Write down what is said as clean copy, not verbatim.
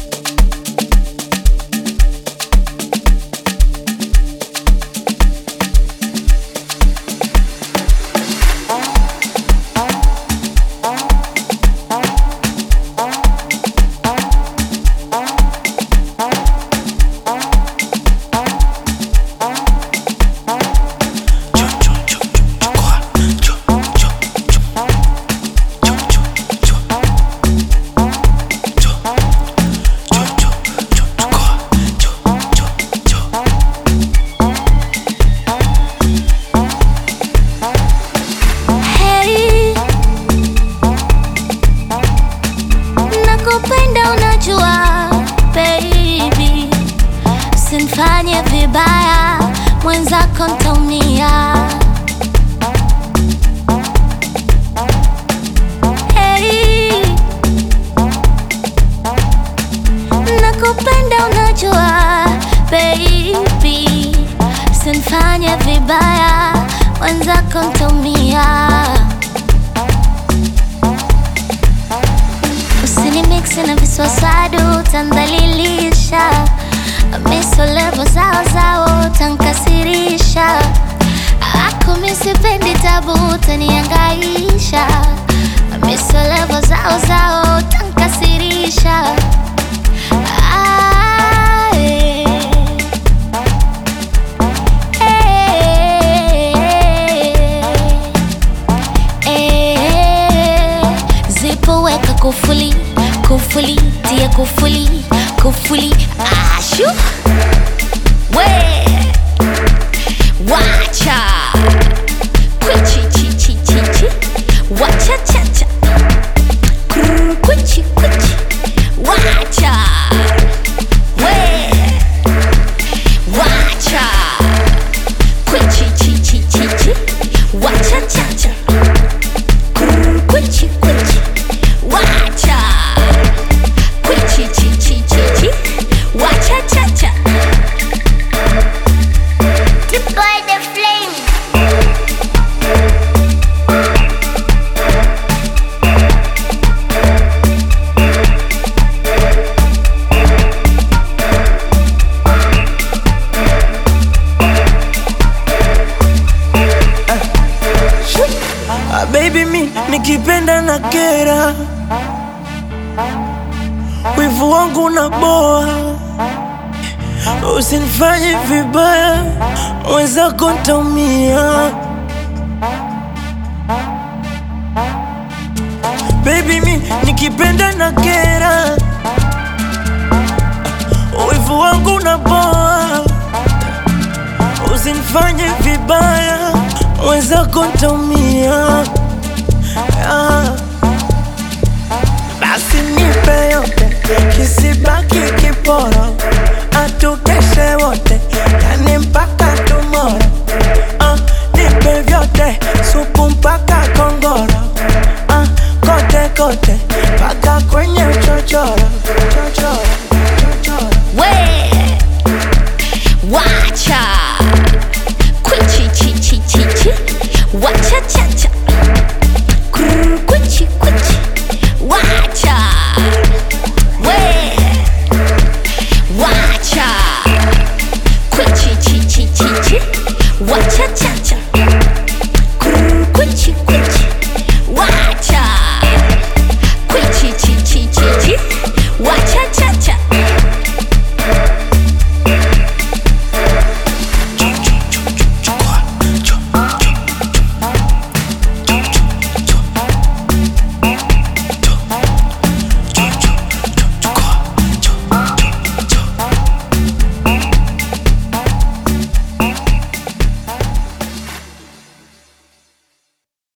Usinifanye vibaya, mwenzako ntaumia. Hey, nakupenda unajua baby. Usinifanye vibaya, mwenzako ntaumia. Usinimix na viswaswadu, utandhalilisha. Miso levo zao tankasirisha. Ako misipendi tabu, utaniangaisha. Miso levo zao tankasirisha. Zipo weka kufuli, kufuli, tia kufuli, kufuli. Ashu we wacha kwichi chi chi chi chi wacha cha cha kwichi kwichi wacha we wacha kwichi chi chi chi chi wacha cha cha kwichi kwichi wacha kwichi chi chi chi chi wacha cha cha. Deploy the flame. Baby mi nikipenda na kera, wivu wangu na boa. Usinifanye vibaya, mwenzako ntaumia. Baby mi nikipenda na kera, wivu wangu na boa. Usinifanye vibaya, mwenzako ntaumia. Basi nipe yo